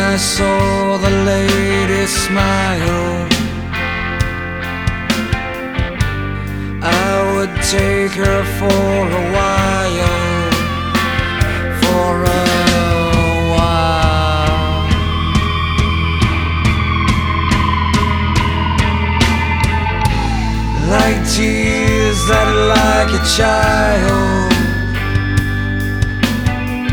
I saw the lady smile, I would take her for a while, for a while. Like tears that are like a child,